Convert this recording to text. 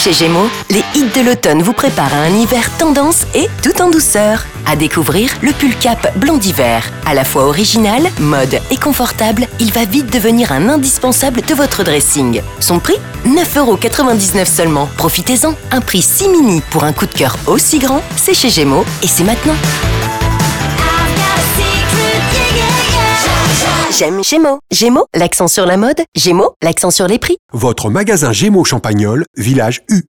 Chez Gémeaux, les hits de l'automne vous préparent à un hiver tendance et tout en douceur. À découvrir le pull cap blond d'hiver. À la fois original, mode et confortable, il va vite devenir un indispensable de votre dressing. Son prix ? 9,99€ seulement. Profitez-en. Un prix si mini pour un coup de cœur aussi grand, c'est chez Gémeaux et c'est maintenant. J'aime Gémeaux. Gémeaux, l'accent sur la mode. Gémeaux, l'accent sur les prix. Votre magasin Gémeaux Champagnole, village U.